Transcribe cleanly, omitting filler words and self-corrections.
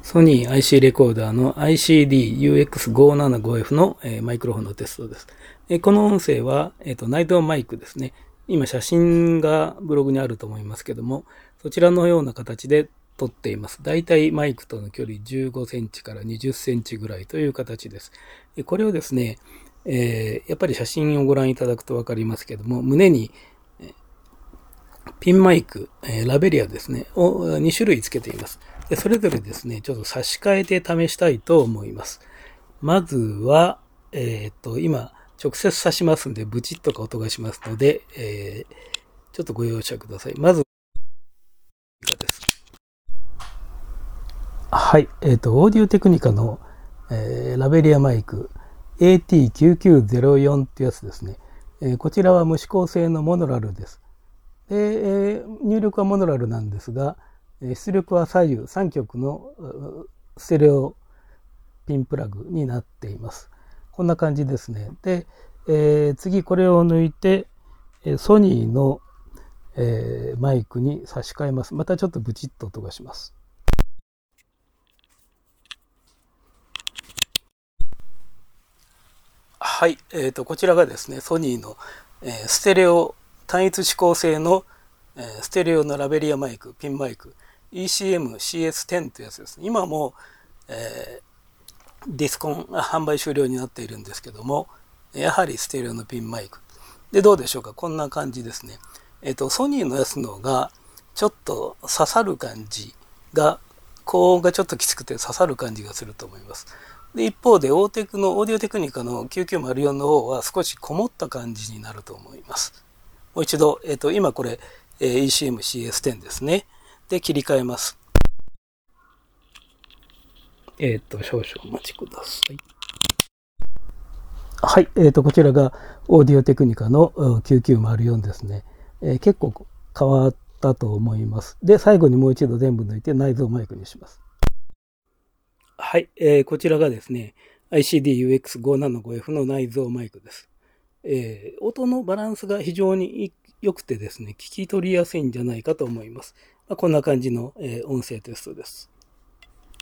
ソニー IC レコーダーの ICD-UX575F の、マイクロフォンのテストです。この音声は、内蔵マイクですね。今写真がブログにあると思いますけども、そちらのような形で撮っています。だいたいマイクとの距離15センチから20センチぐらいという形です。これをですね、やっぱり写真をご覧いただくとわかりますけども、胸にピンマイク、ラベリアですね、を2種類つけています。でそれぞれですね、ちょっと差し替えて試したいと思います。まずは、今、直接差しますんで、ブチッとか音がしますので、ちょっとご容赦ください。まず、です。はい、オーディオテクニカの、ラベリアマイク AT9904 ってやつですね。こちらは無指向性のモノラルです。で、入力はモノラルなんですが、出力は左右3極のステレオピンプラグになっています。こんな感じですね。で、次これを抜いてソニーの、マイクに差し替えます。またちょっとブチッと音がします。はい、こちらがですね、ソニーの、ステレオ単一指向性の、ステレオのラベリアマイク、ピンマイク、ECM-CS10 というやつです。今も、ディスコン販売終了になっているんですけども、やはりステレオのピンマイク。で、どうでしょうか。こんな感じですね。ソニーのやつのが、ちょっと刺さる感じが、高音がちょっときつくて刺さる感じがすると思います。で、一方で、オーディオテクニカの9904の方は少しこもった感じになると思います。もう一度、今これ、ECM-CS10 ですね。で、切り替えます。少々お待ちください。はい、こちらがオーディオテクニカの9904ですね。結構変わったと思います。で、最後にもう一度全部抜いて内蔵マイクにします。はい、こちらがですね、ICD-UX575F の内蔵マイクです。音のバランスが非常に良くてですね、聞き取りやすいんじゃないかと思います。こんな感じの、音声テストです。